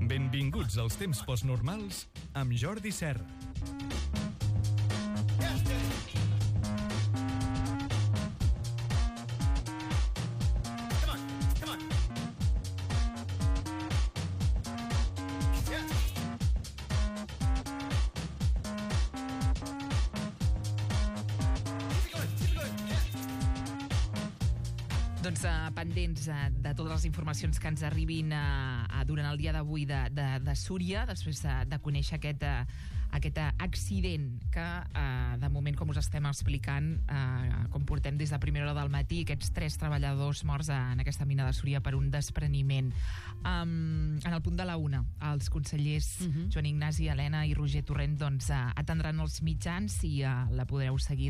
Benvinguts als temps postnormals amb Jordi Serra. Doncs pendents de totes les informacions que ens arribin durant el dia d'avui de Súria, després de conèixer aquest accident que, de moment, com us estem explicant, com portem des de primera hora del matí, aquests 3 treballadors morts en aquesta mina de Súria per un despreniment. En el punt de la 1, els consellers Joan Ignasi, Helena i Roger Torrent atendran els mitjans i la podreu seguir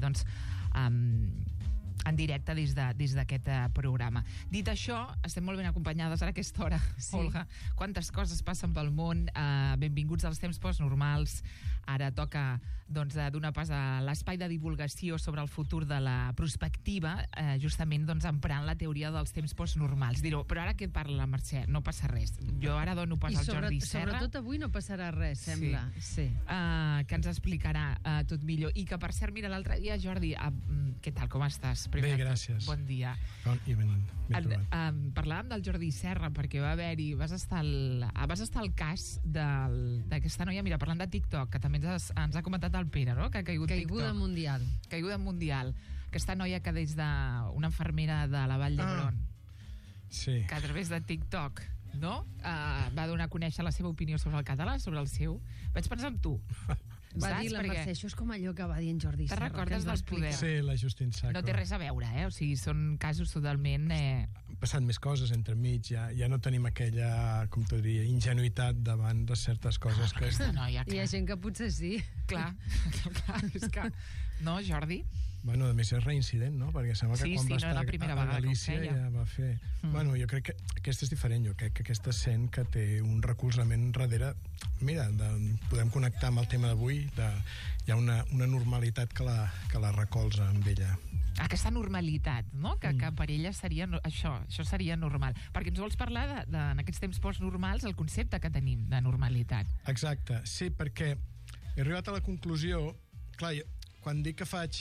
en directe des d'aquest programa. Dit això, estem molt ben acompanyades ara a aquesta hora, sí. Olga. Quantes coses passen pel món. Benvinguts als temps postnormals. Ara toca donar pas a l'espai de divulgació sobre el futur de la prospectiva, justament emprant la teoria dels temps postnormals. Direu, però ara què parla la Mercè? No passa res. Jo ara dono pas al Jordi Serra. Sobretot avui no passarà res, sembla. Sí. Que ens explicarà tot millor. I que, per cert, mira, l'altre dia, Jordi, què tal, com estàs? Bé, gràcies. Bon dia. Ben trobat. Parlàvem del Jordi Serra perquè vas estar al cas d'aquesta noia, mira, parlant de TikTok, que també ens ha comentat el Pere, no? Que ha caigut Caiguda TikTok. mundial. Caiguda mundial. Aquesta noia que des d'una infermera de la Vall d'Hebron, sí, que a través de TikTok, no? Va donar a conèixer la seva opinió sobre el català, sobre el seu. Vaig pensar en tu. Va dir la Mercè, això és com allò que va dir en Jordi Serra. Te recordes del poder? Sí, la Justin Sacco. No té res a veure, o sigui, són casos totalment... Han passat més coses entremig, ja no tenim aquella, com t'ho diria, ingenuïtat davant de certes coses que... Noia, hi ha gent que potser sí. Clar, és que... No, Jordi? Bueno, a més és reincident, no? Perquè sembla que quan va estar a Galícia ja va fer... Bueno, jo crec que aquesta és diferent. Jo crec que aquesta sent que té un recolzament darrere... Mira, podem connectar amb el tema d'avui. Hi ha una normalitat que la recolza amb ella. Aquesta normalitat, no? Que per ella seria això seria normal. Perquè ens vols parlar en aquests temps postnormals el concepte que tenim de normalitat. Exacte, sí, perquè he arribat a la conclusió, clar, quan dic que faig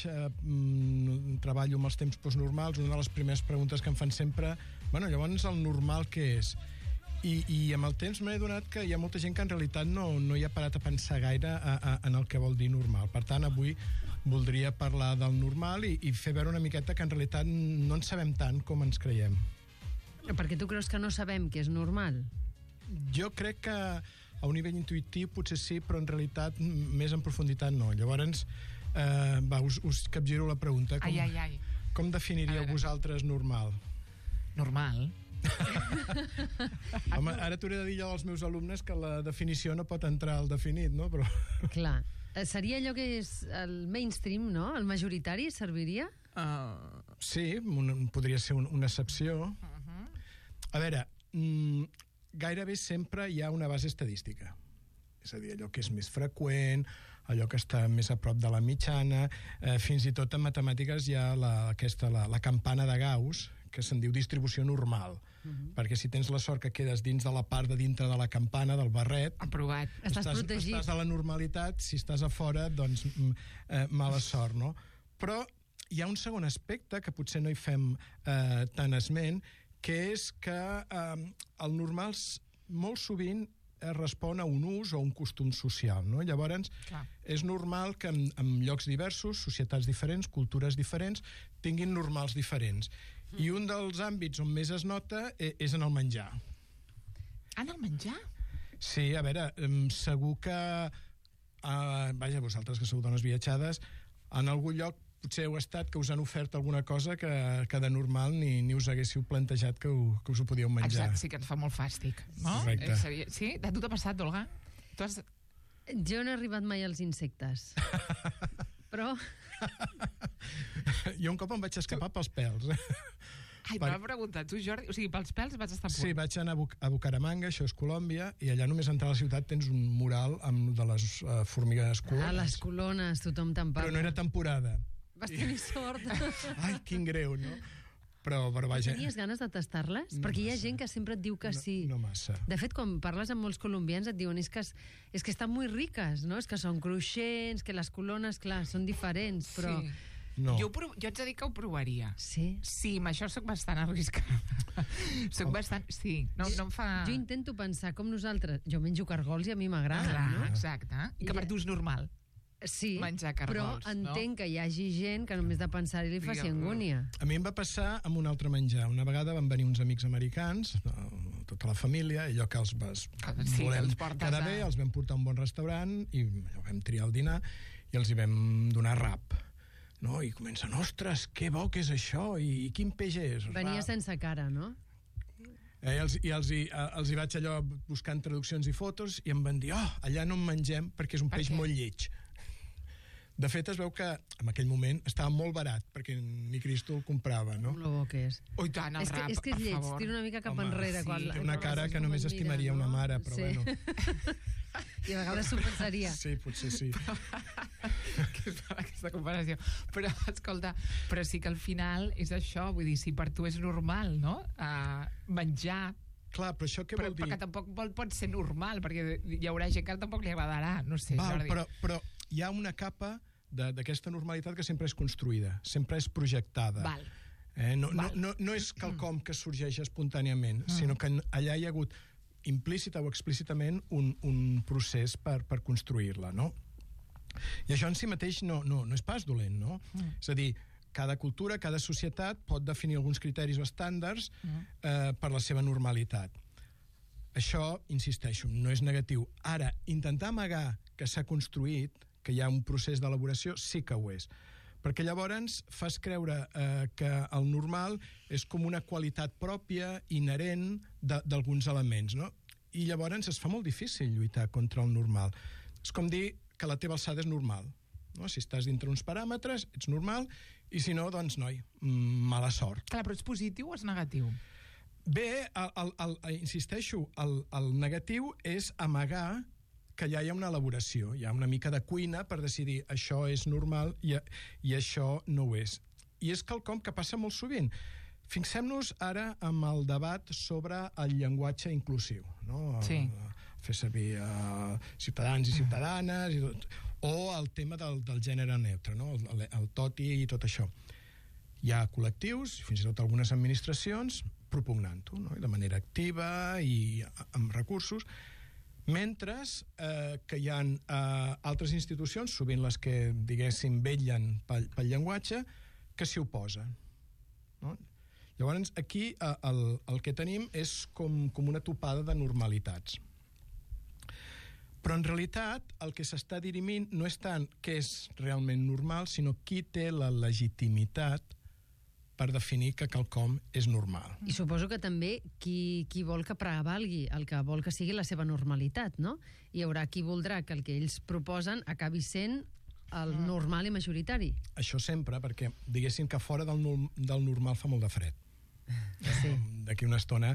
treballo amb els temps postnormals, una de les primeres preguntes que em fan sempre, bueno, llavors el normal què és? I amb el temps m'he adonat que hi ha molta gent que en realitat no hi ha parat a pensar gaire en el que vol dir normal. Per tant, avui voldria parlar del normal i fer veure una miqueta que en realitat no en sabem tant com ens creiem. Perquè tu creus que no sabem què és normal? Jo crec que a un nivell intuïtiu potser sí, però en realitat més en profunditat no. Llavors, us capgiro la pregunta. Com definiríeu vosaltres normal? Normal? Home, ara t'hauré de dir jo als meus alumnes que la definició no pot entrar al definit, no? Però... Clar. Seria allò que és el mainstream, no? El majoritari serviria? Sí, podria ser una excepció. A veure, gairebé sempre hi ha una base estadística. És a dir, allò que és més freqüent, allò que està més a prop de la mitjana, fins i tot en matemàtiques hi ha la campana de Gauss, que se'n diu distribució normal, perquè si tens la sort que quedes dins de la part de dintre de la campana, del barret, aprovat. Estàs protegit. Estàs a la normalitat, si estàs a fora, doncs mala sort, no? Però hi ha un segon aspecte que potser no hi fem tant esment, que és que el normal molt sovint respon a un ús o un costum social, no? Llavors, és normal que en llocs diversos, societats diferents, cultures diferents, tinguin normals diferents. I un dels àmbits on més es nota és en el menjar. En el menjar? Sí, a veure, segur que... Vaja, vosaltres que sou dones viatjades, en algun lloc potser heu estat que us han ofert alguna cosa que de normal ni us haguéssiu plantejat que us ho podíeu menjar. Exacte, sí que ens fa molt fàstic, no? Correcte. Sí? A tu t'ha passat, Olga? Jo no he arribat mai als insectes. Però... Jo un cop em vaig escapar pels pèls. Ai, m'ha preguntat, tu, Jordi, o sigui, pels pèls vaig estar a punt. Sí, vaig anar a Bucaramanga, això és Colòmbia, i allà només entrar a la ciutat tens un mural de les formigues colones. A les colones, tothom te'n parla. Però no era temporada. Vas tenir sort. Ai, quin greu, no? però vaja... Tenies ganes de tastar-les? No Perquè hi ha massa. gent que sempre et diu que sí. No massa. De fet, quan parles amb molts colombians et diuen és que estan molt riques, no? És que són cruixents, que les colones, clar, són diferents, però... Sí. No. Jo haig de dir que ho provaria. Sí. Sí, amb això sóc bastant arriscada. Soc bastant... Sí, no em fa... Jo intento pensar com nosaltres. Jo menjo cargols i a mi m'agrada, Clar, no? exacte. I que per tu és normal. Sí, menjar però cargols, entenc que hi hagi gent que només de pensar-hi li faci angúnia. A mi em va passar amb un altre menjar. Una vegada van venir uns amics americans, tota la família, i allò que els volem quedar bé, els vam portar a un bon restaurant i vam triar el dinar i els hi vam donar rap. No? I comencen, ostres, que bo que és això, i quin peix és? Venia sense cara, no? Els hi vaig allò buscant traduccions i fotos i em van dir, allà no en mengem perquè és un peix molt lleig. De fet, es veu que en aquell moment estava molt barat, perquè ni Cristo el comprava, no? Com lo bo que és. Oh, i tant, el rap, és que és lleig, tira una mica cap enrere. Sí, té una cara que només estimaria una mare, però bueno. I a vegades s'ho pensaria. Sí, potser sí. Aquesta comparació. Però, escolta, però sí que al final és això, vull dir, si per tu és normal, no? Menjar... Clar, però això què vol dir? Però que tampoc pot ser normal, perquè hi haurà gent que tampoc li agradarà, no sé, Jordi. Però hi ha una capa d'aquesta normalitat que sempre és construïda, sempre és projectada. Val. No és quelcom que sorgeix espontàniament, sinó que allà hi ha hagut implícita o explícitament un procés per construir-la, no? I això en si mateix no és pas dolent, no? És a dir, cada cultura, cada societat pot definir alguns criteris o estàndards per la seva normalitat. Això, insisteixo, no és negatiu. Ara, intentar amagar que s'ha construït, que hi ha un procés d'elaboració, sí que ho és. Perquè llavors fas creure que el normal és com una qualitat pròpia, inherent d'alguns elements, no? I llavors es fa molt difícil lluitar contra el normal. És com dir que la teva alçada és normal, no? Si estàs dintre uns paràmetres, ets normal, i si no, doncs, noi, mala sort. Clar, però és positiu o és negatiu? Bé, insisteixo, el negatiu és amagar que ja hi ha una elaboració, hi ha una mica de cuina per decidir això és normal i això no ho és. I és quelcom que passa molt sovint. Fixem-nos ara amb el debat sobre el llenguatge inclusiu, no? Sí. Fer servir ciutadans i ciutadanes, o el tema del gènere neutre, no? El toti i tot això. Hi ha col·lectius, fins i tot algunes administracions, propugnant-ho, no? De manera activa i amb recursos, mentre que hi ha altres institucions, sovint les que, diguéssim, vetllen pel llenguatge, que s'hi oposen. No? Llavors, aquí el que tenim és com una topada de normalitats. Però, en realitat, el que s'està dirimint no és tant què és realment normal, sinó qui té la legitimitat per definir que quelcom és normal. I suposo que també qui vol que prevalgui, el que vol que sigui la seva normalitat, no? Hi haurà qui voldrà que el que ells proposen acabi sent el normal i majoritari. Això sempre, perquè diguéssim que fora del normal fa molt de fred. Sí. D'aquí una estona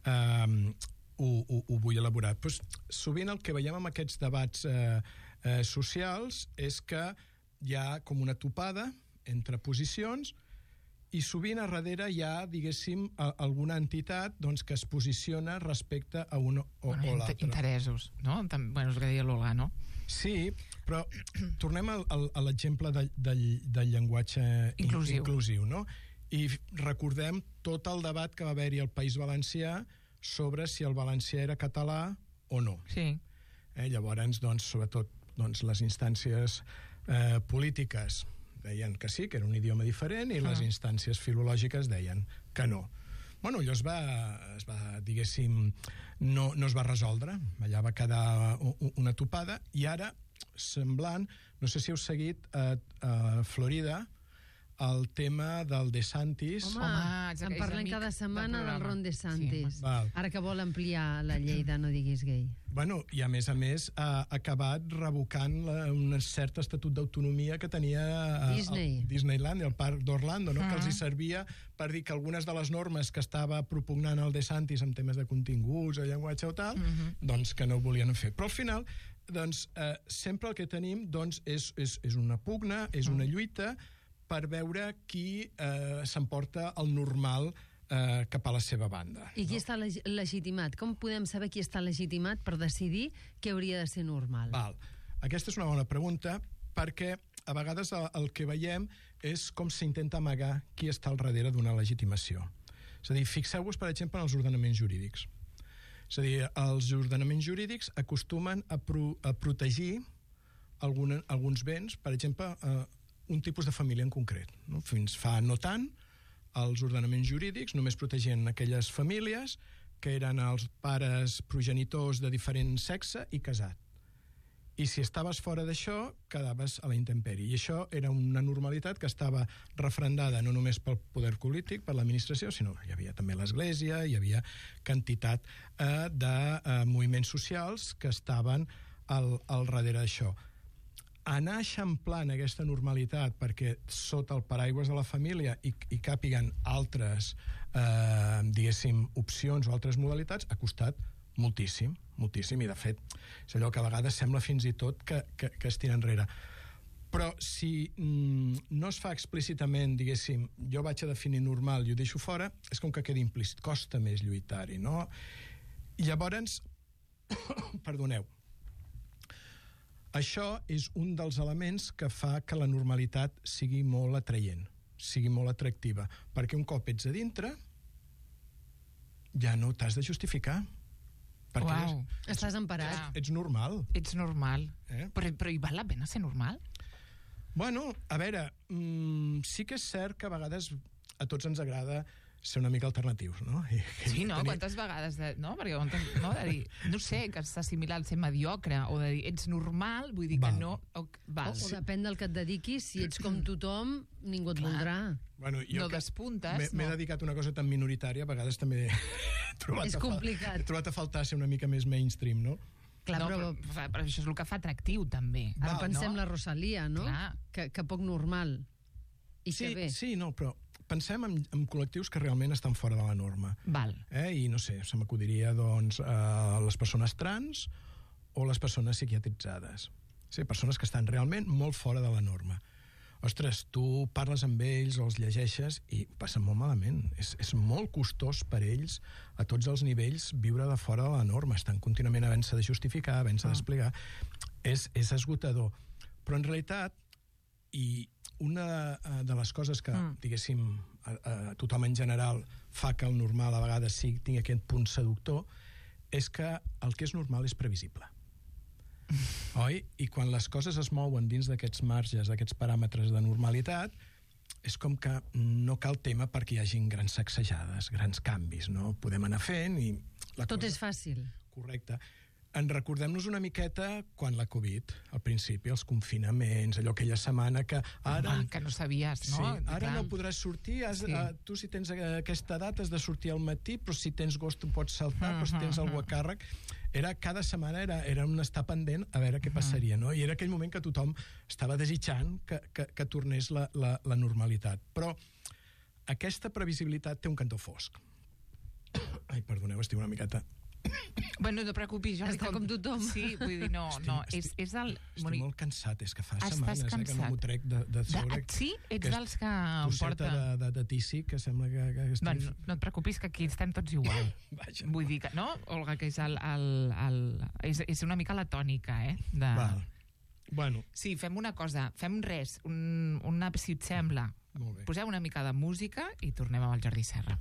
ho vull elaborar. Pues, sovint el que veiem amb aquests debats socials és que hi ha com una topada entre posicions i sovint a darrere hi ha, diguéssim, alguna entitat doncs, que es posiciona respecte a un o l'altre. Interessos, no? Bueno, és el que deia l'Olga, no? Sí, però tornem a l'exemple del llenguatge inclusiu, no? I recordem tot el debat que va haver-hi al País Valencià sobre si el valencià era català o no. Sí. Llavors, doncs, sobretot les instàncies polítiques deien que sí, que era un idioma diferent, i les instàncies filològiques deien que no. Bueno, allò es va diguéssim, no es va resoldre, allà va quedar una topada, i ara, semblant, no sé si heu seguit a Florida, el tema del DeSantis. Home, en parlem cada setmana del Ron DeSantis. Sí. Ara que vol ampliar la llei de no diguis gay. Bueno, i a més ha acabat revocant un cert estatut d'autonomia que tenia Disneyland, el parc d'Orlando, no? Que els hi servia per dir que algunes de les normes que estava propugnant el DeSantis en temes de continguts, de llenguatge o tal, doncs que no ho volien fer. Però al final, doncs, sempre el que tenim doncs, és una pugna, és una lluita per veure qui s'emporta el normal cap a la seva banda. I qui està legitimat? Com podem saber qui està legitimat per decidir què hauria de ser normal? Val. Aquesta és una bona pregunta, perquè a vegades el que veiem és com s'intenta amagar qui està al darrere d'una legitimació. És a dir, fixeu-vos, per exemple, en els ordenaments jurídics. És a dir, els ordenaments jurídics acostumen a protegir alguns béns, per exemple, un tipus de família en concret. No? Fins fa no tant, els ordenaments jurídics només protegien aquelles famílies que eren els pares progenitors de diferent sexe i casat. I si estaves fora d'això, quedaves a la intempèrie. I això era una normalitat que estava refrendada no només pel poder polític, per l'administració, sinó que hi havia també l'Església, hi havia quantitat de moviments socials que estaven al darrere d'això. Anar eixamplant aquesta normalitat perquè sota el paraigües de la família hi càpiguen altres, diguéssim, opcions o altres modalitats, ha costat moltíssim, moltíssim, i de fet és allò que a vegades sembla fins i tot que es tira enrere. Però si no es fa explícitament, diguéssim, jo vaig a definir normal i ho deixo fora, és com que quedi implícit, costa més lluitar-hi, no? Llavors, perdoneu, això és un dels elements que fa que la normalitat sigui molt atraient, sigui molt atractiva, perquè un cop ets a dintre ja no t'has de justificar. Perquè estàs emparat. Ets normal. Ets normal. Però hi val la pena ser normal? Bueno, a veure, sí que és cert que a vegades a tots ens agrada ser una mica alternatius, no? Sí, no? Quantes vegades, no? Perquè, no? De dir, no sé, que s'assimila al ser mediocre, o de dir, ets normal, vull dir que no... O depèn del que et dediquis, si ets com tothom, ningú et voldrà. Bueno, no despuntes. M'he dedicat a una cosa tan minoritària, a vegades també he trobat a faltar ser una mica més mainstream, no? Clar, però això és el que fa atractiu, també. Ara pensem la Rosalia, no? Que poc normal. Sí, no, però pensem en col·lectius que realment estan fora de la norma. Val. I no sé, se m'acudiria doncs les persones trans o les persones psiquiatritzades. Sí, persones que estan realment molt fora de la norma. Ostres, tu parles amb ells o els llegeixes i passen molt malament. És molt costós per ells, a tots els nivells, viure de fora de la norma. Estan contínuament havent-se de justificar, havent-se d'explicar. És esgotador. Però en realitat, i una de les coses que, diguéssim, tothom en general fa que el normal a vegades tingui aquest punt seductor, és que el que és normal és previsible. Oi? I quan les coses es mouen dins d'aquests marges, d'aquests paràmetres de normalitat, és com que no cal tema perquè hi hagin grans sacsejades, grans canvis, no? Podem anar fent i... Tot és fàcil. Correcte. En recordem-nos una miqueta quan la Covid, al principi, els confinaments, allò aquella setmana que ara... que no sabies, no? Sí, ara no podràs sortir, tu si tens aquesta edat has de sortir al matí, però si tens gos tu pots saltar, però si tens algú a càrrec... Cada setmana era un estar pendent a veure què passaria, no? I era aquell moment que tothom estava desitjant que tornés la normalitat. Però aquesta previsibilitat té un cantó fosc. Ai, perdoneu, estic una miqueta... Bueno, no et preocupis, Jordi. Està com tothom. Sí, vull dir, no. És el... Estic molt cansat, és que fa setmanes que no m'ho trec de sobre. Sí? Ets dels que porta... de tísic, que sembla que estic... Bueno, no et preocupis, que aquí estem tots igual. Vull dir que, no, Olga, que és una mica la tònica, Val. Bueno. Sí, fem una cosa, fem res, si et sembla, posem una mica de música i tornem amb el Jordi Serra.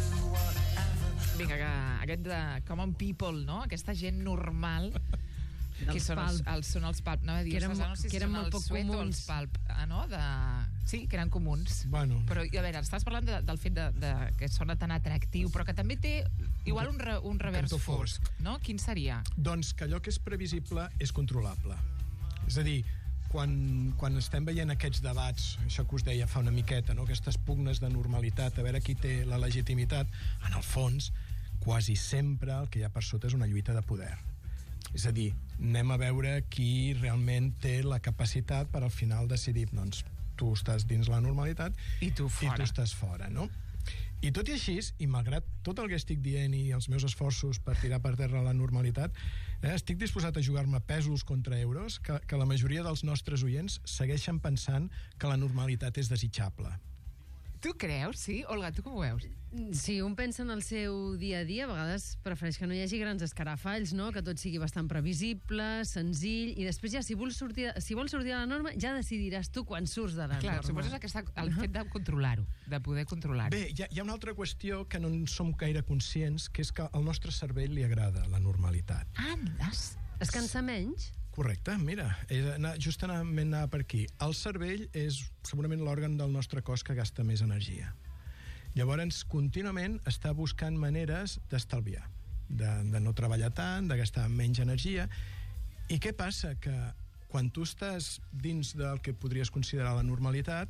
Vinga, aquest de common people, no? Aquesta gent normal Qui són són els palp? No, dir, no sé si són els suet o els palp. No? Sí, que eren comuns. Bueno. Però, a veure, estàs parlant del fet que sona tan atractiu, però que també té igual un revers fosc. No? Quin seria? Doncs que allò que és previsible és controlable. És a dir, quan estem veient aquests debats, això que us deia fa una miqueta, no? Aquestes pugnes de normalitat, a veure qui té la legitimitat, en el fons, quasi sempre el que hi ha per sota és una lluita de poder. És a dir, anem a veure qui realment té la capacitat per al final decidir, doncs, tu estàs dins la normalitat i tu estàs fora, no? I tot i així, i malgrat tot el que estic dient i els meus esforços per tirar per terra la normalitat, estic disposat a jugar-me pesos contra euros que la majoria dels nostres oients segueixen pensant que la normalitat és desitjable. Tu creus, sí? Olga, tu com ho veus? Si un pensa en el seu dia a dia, a vegades prefereix que no hi hagi grans escarafalls, no? Que tot sigui bastant previsible, senzill, i després ja, si vols sortir de la norma, ja decidiràs tu quan surts de la norma. Suposo que el fet de controlar-ho, de poder controlar-ho. Bé, hi ha una altra qüestió que no en som gaire conscients, que és que al nostre cervell li agrada la normalitat. Es cansa menys? Correcte, mira, justament anava per aquí. El cervell és segurament l'òrgan del nostre cos que gasta més energia. Llavors, contínuament està buscant maneres d'estalviar, de no treballar tant, de gastar menys energia. I què passa? Que quan tu estàs dins del que podries considerar la normalitat,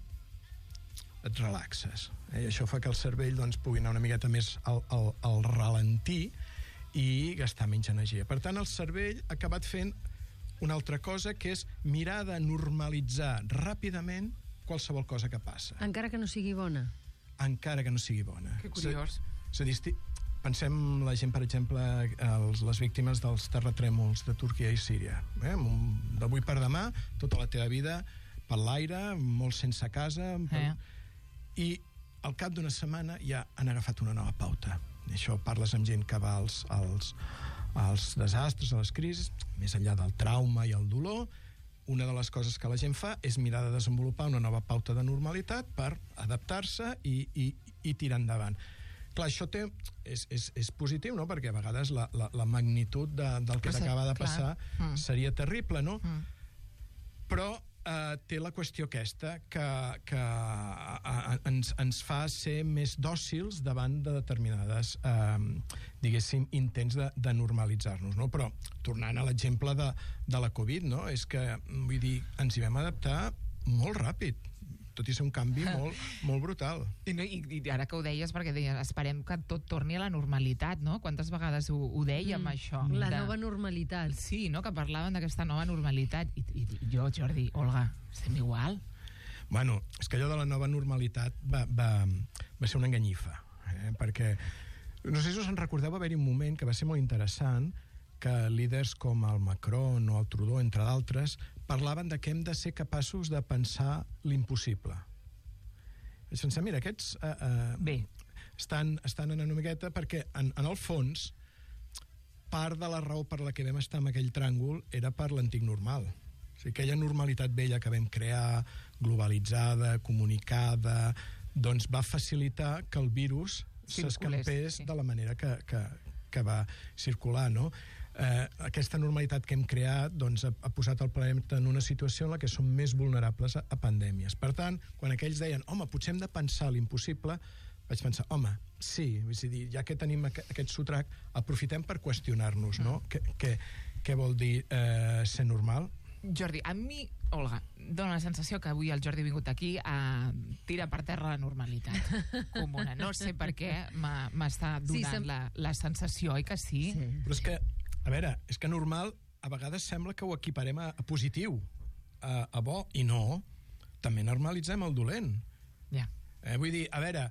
et relaxes. I això fa que el cervell doncs, pugui anar una miqueta més al ralentí i gastar menys energia. Per tant, el cervell ha acabat fent una altra cosa, que és mirar de normalitzar ràpidament qualsevol cosa que passa. Encara que no sigui bona? Encara que no sigui bona. Que curiós. És a dir, pensem la gent, per exemple, les víctimes dels terratrèmols de Turquia i Síria. D'avui per demà, tota la teva vida per l'aire, molt sense casa... I al cap d'una setmana ja han agafat una nova pauta. I això parles amb gent que va als desastres, a les crisis, més enllà del trauma i el dolor, una de les coses que la gent fa és mirar de desenvolupar una nova pauta de normalitat per adaptar-se i tirar endavant. Clar, això és positiu, no?, perquè a vegades la magnitud del que t'acaba de passar seria terrible, no? Però té la qüestió aquesta que ens fa ser més dòcils davant de determinades diguéssim, intents de normalitzar-nos, no? Però tornant a l'exemple de la Covid, no? És que, vull dir, ens hi vam adaptar molt ràpid, tot i ser un canvi molt brutal. I ara que ho deies, perquè deies, esperem que tot torni a la normalitat, no? Quantes vegades ho dèiem, això? La nova normalitat. Sí, no? Que parlaven d'aquesta nova normalitat. I jo, Jordi, Olga, estem igual? Bueno, és que allò de la nova normalitat va ser una enganyifa, perquè, no sé si us en recordeu, va haver-hi un moment que va ser molt interessant, que líders com el Macron o el Trudeau, entre d'altres, parlaven de que hem de ser capaços de pensar l'impossible. Vaig pensar, mira, aquests estan en una miqueta perquè, en el fons, part de la raó per la que vam estar en aquell tràngol era per l'antic normal. O sigui, aquella normalitat vella que vam crear, globalitzada, comunicada, doncs va facilitar que el virus s'escampés de la manera que va circular, no? Aquesta normalitat que hem creat doncs, ha posat el planeta en una situació en la que som més vulnerables a pandèmies. Per tant, quan aquells deien, home, potser hem de pensar l'impossible, vaig pensar, home, sí, és a dir, ja que tenim aquest sotrac, aprofitem per qüestionar-nos, no? Què vol dir ser normal? Jordi, a mi, Olga, dona la sensació que avui el Jordi ha vingut aquí a tirar per terra la normalitat comuna. No sé per què m'està donant la sensació, oi que sí? Però és que, a veure, és que normal a vegades sembla que ho equiparem a positiu, a bo, i no. També normalitzem el dolent. Vull dir, a veure,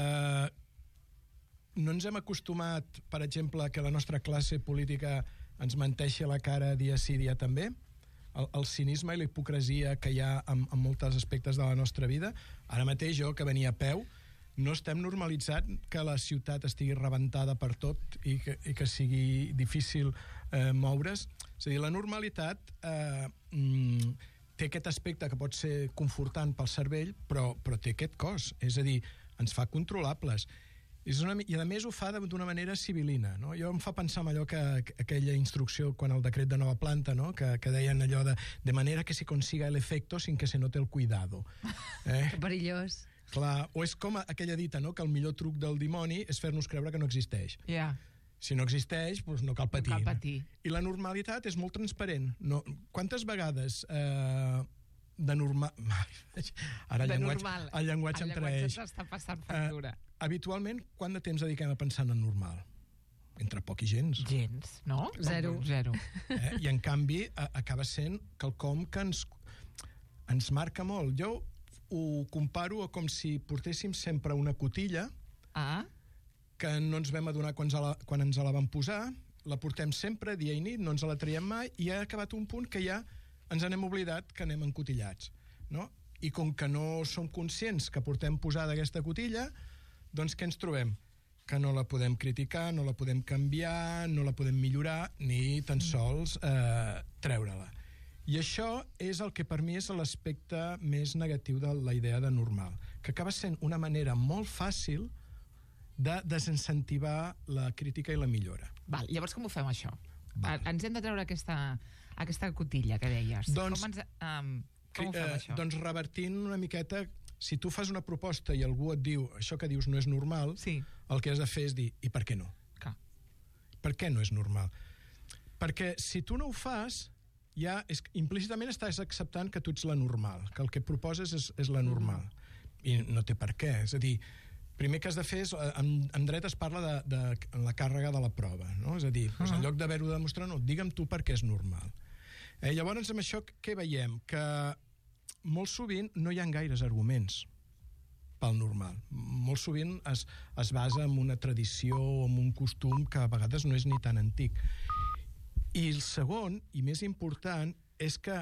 no ens hem acostumat, per exemple, que la nostra classe política ens menteixi a la cara dia sí, dia també? El cinisme i la hipocresia que hi ha en molts aspectes de la nostra vida. Ara mateix jo, que venia a peu, no estem normalitzant que la ciutat estigui rebentada per tot i que sigui difícil moure's. És a dir, la normalitat té aquest aspecte que pot ser confortant pel cervell, però té aquest cos. És a dir, ens fa controlables. I a més ho fa d'una manera civilina, no? Jo em fa pensar en allò que aquella instrucció quan el decret de nova planta, no? que deien allò de manera que se consiga el efecto sin que se note el cuidado. Que perillós. Clar, o és com aquella dita, no? Que el millor truc del dimoni és fer-nos creure que no existeix. Si no existeix, doncs no cal patir. No cal patir. I la normalitat és molt transparent. No, quantes vegades de normal... Ara el llenguatge entre ells. Està passant factura. Habitualment, quant de temps dediquem a pensar en normal? Entre poc i gens. Gens, no? Zero. I en canvi, acaba sent quelcom que ens marca molt. Jo ho comparo com si portéssim sempre una cotilla que no ens vam adonar quan ens la vam posar, la portem sempre, dia i nit, no ens la traiem mai, i ha acabat un punt que ja ens n'hem oblidat que anem encotillats, no? I com que no som conscients que portem posada aquesta cotilla, doncs què ens trobem? Que no la podem criticar, no la podem canviar, no la podem millorar, ni tan sols treure-la. I això és el que per mi és l'aspecte més negatiu de la idea de normal, que acaba sent una manera molt fàcil de desincentivar la crítica i la millora. Val, llavors com ho fem, això? Ens hem de treure aquesta cotilla que deies. Doncs, com ho fem, això? Doncs revertint una miqueta, si tu fas una proposta i algú et diu això que dius no és normal, el que has de fer és dir, i per què no? Per què no és normal? Perquè si tu no ho fas, ja implícitament estàs acceptant que tu ets la normal, que el que proposes és la normal. I no té per què. És a dir, primer que has de fer és, en dret es parla de la càrrega de la prova, no? És a dir, en lloc d'haver-ho de demostrar, no, digue'm tu per què és normal. Llavors, amb això, què veiem? Que molt sovint no hi ha gaires arguments pel normal. Molt sovint es basa en una tradició o en un costum que a vegades no és ni tan antic. I el segon, i més important, és que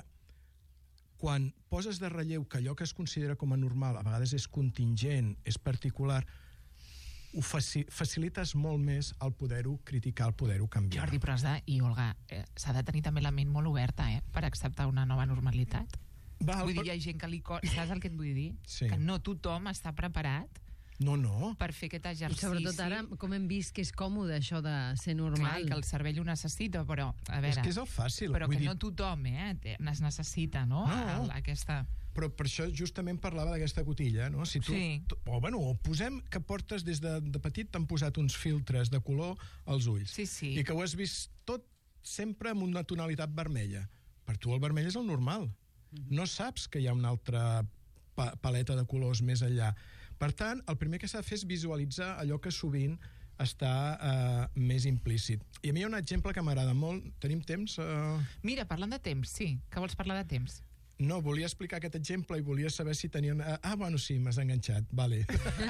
quan poses de relleu que allò que es considera com a normal a vegades és contingent, és particular, ho facilites molt més al poder-ho criticar, al poder-ho canviar. Jordi, però i Olga, s'ha de tenir també la ment molt oberta per acceptar una nova normalitat. Vull dir, hi ha gent que li costa... Saps el que et vull dir? Sí. Que no tothom està preparat per fer aquest exercici. I sobretot ara, com hem vist que és còmode això de ser normal. Clar, i que el cervell ho necessita, però, a veure... És que és el fàcil. Però que no tothom es necessita, no? Aquesta... Però per això justament parlava d'aquesta cotilla, no? Si tu, o posem que portes des de petit, t'han posat uns filtres de color als ulls. Sí. I que ho has vist tot sempre amb una tonalitat vermella. Per tu el vermell és el normal. No saps que hi ha una altra paleta de colors més enllà. Per tant, el primer que s'ha de fer és visualitzar allò que sovint està més implícit. I a mi hi ha un exemple que m'agrada molt. Tenim temps? Mira, parlant de temps, sí. Que vols parlar de temps? No, volia explicar aquest exemple i volia saber si tenien... bueno, sí, m'has enganxat, vale.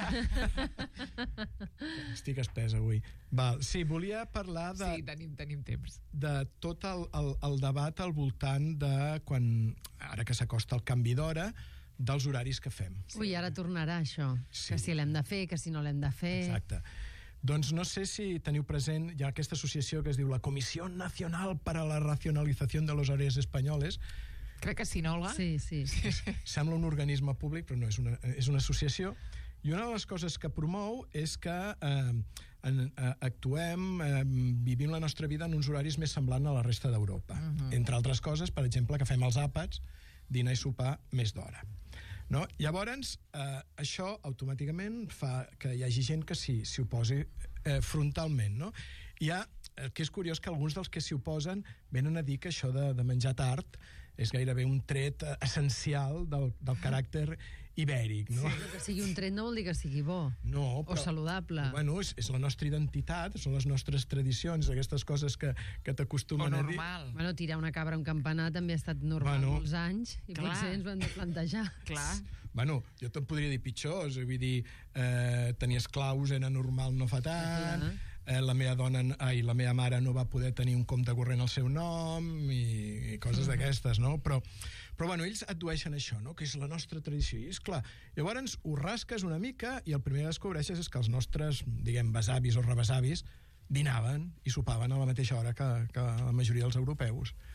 Estic espès avui. Sí, volia parlar de... Sí, tenim temps. De tot el debat al voltant de quan, ara que s'acosta el canvi d'hora, dels horaris que fem. Ui, ara tornarà això. Que si l'hem de fer, que si no l'hem de fer... Exacte. Doncs no sé si teniu present, hi ha aquesta associació que es diu la Comissió Nacional para la Racionalización de los Horarios Españoles. Crec que sí, no, Olga? Sí. Sembla un organisme públic, però no, és una associació. I una de les coses que promou és que actuem, vivim la nostra vida en uns horaris més semblants a la resta d'Europa. Entre altres coses, per exemple, que fem els àpats, dinar i sopar més d'hora. No? Llavors, això automàticament fa que hi hagi gent que s'hi oposi frontalment. No? El que és curiós que alguns dels que s'hi oposen venen a dir que això de menjar tard és gairebé un tret essencial del caràcter ibèric, no? Sí, que sigui un tret no vol dir que sigui bo. No, però... O saludable. Bueno, és la nostra identitat, són les nostres tradicions, aquestes coses que t'acostumen a dir. O normal. Bueno, tirar una cabra a un campanar també ha estat normal molts anys, i potser ens ho hem de plantejar. Clar. Bueno, jo te'n podria dir pitjors, vull dir, tenir esclaus era normal no fa tant, la meva mare no va poder tenir un compte corrent al seu nom i coses d'aquestes, no? Però bueno, ells addueixen això, no? Que és la nostra tradició. I és clar, llavors ho rasques una mica i el primer que descobreixes és que els nostres, diguem, besavis o rebesavis dinaven i sopaven a la mateixa hora que la majoria dels europeus.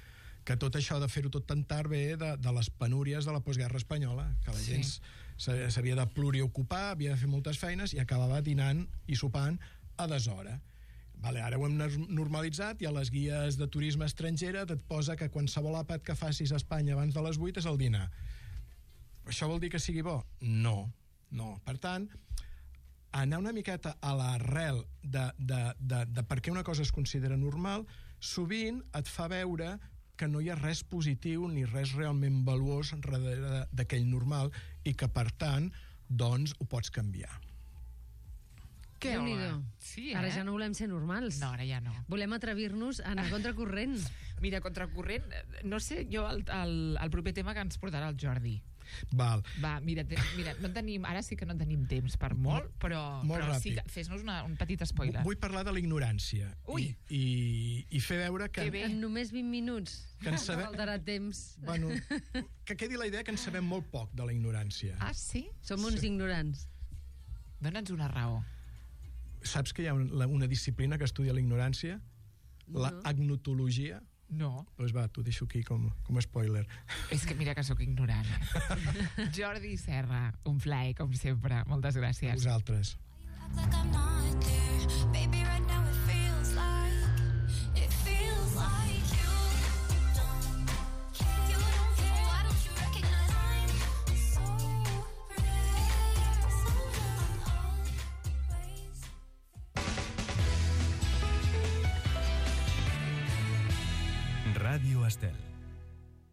que tot això de fer-ho tot tan tard ve de les penúries de la postguerra espanyola, que la gent s'havia de pluriocupar, havia de fer moltes feines i acabava dinant i sopant a deshora. Vale, ara ho hem normalitzat i a les guies de turisme estrangera et posa que qualsevol àpat que facis a Espanya abans de les 8 és el dinar. Això vol dir que sigui bo? No. Per tant, anar una miqueta a l'arrel de per què una cosa es considera normal, sovint et fa veure que no hi ha res positiu ni res realment valuós darrere d'aquell normal i que, per tant, doncs ho pots canviar. Què, Déu-n'hi-do. Sí, Ara ja no volem ser normals. No, ara ja no. Volem atrevir-nos a anar contracorrent. Mira, contracorrent, no sé, jo el proper tema que ens portarà el Jordi. Val. Va, mira, no tenim, ara sí que no tenim temps per molt, però sí que fes-nos un petit spoiler. Vull parlar de la ignorància. Ui. I fer veure que... Que bé. En només 20 minuts. Que ens sabem... Faltarà temps. Bueno, que quedi la idea que en sabem molt poc de la ignorància. Ah, sí? Som uns ignorants. Dona'ns una raó. Saps que hi ha una disciplina que estudia la ignorància? La agnotologia? No. Doncs va, t'ho deixo aquí com spoiler. És que mira que sóc ignorant. Jordi Serra, un plaer, com sempre. Moltes gràcies. A vosaltres. Ràdio Estel.